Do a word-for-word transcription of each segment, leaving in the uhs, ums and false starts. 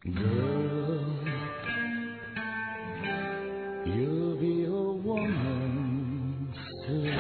Girl, you'll be a woman soon.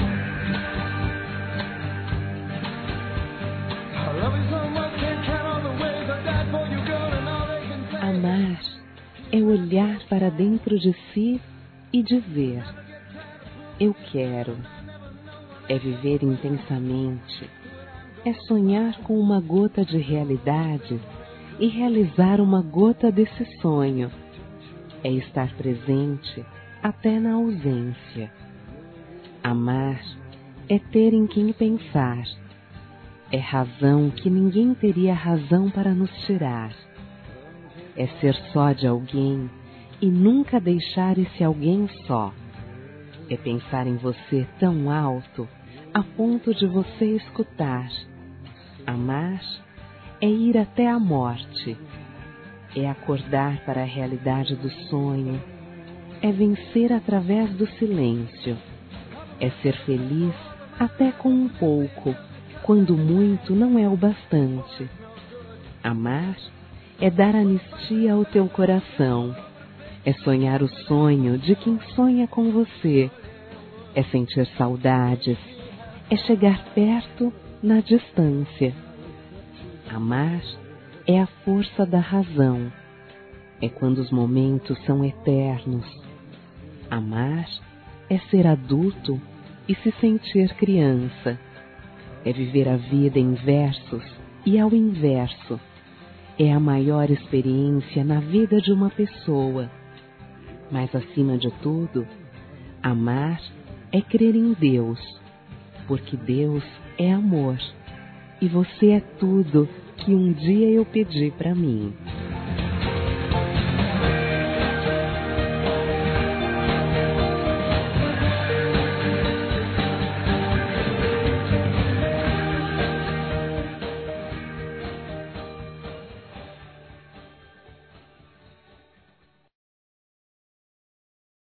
I love you so much, can't count all the ways I died for you, girl, and all they can say. Amar é olhar para dentro de si e dizer: eu quero. É viver intensamente. É sonhar com uma gota de realidade e realizar uma gota desse sonho. É estar presente até na ausência. Amar é ter em quem pensar. É razão que ninguém teria razão para nos tirar. É ser só de alguém e nunca deixar esse alguém só. É pensar em você tão alto a ponto de você escutar. Amar é ir até a morte. É acordar para a realidade do sonho. É vencer através do silêncio. É ser feliz até com um pouco, quando muito não é o bastante. Amar é dar anistia ao teu coração. É sonhar o sonho de quem sonha com você. É sentir saudades. É chegar perto na distância. Amar é a força da razão. É quando os momentos são eternos. Amar é ser adulto e se sentir criança. É viver a vida em versos e ao inverso. É a maior experiência na vida de uma pessoa. Mas, acima de tudo, amar é crer em Deus, porque Deus é amor, e você é tudo que um dia eu pedi para mim.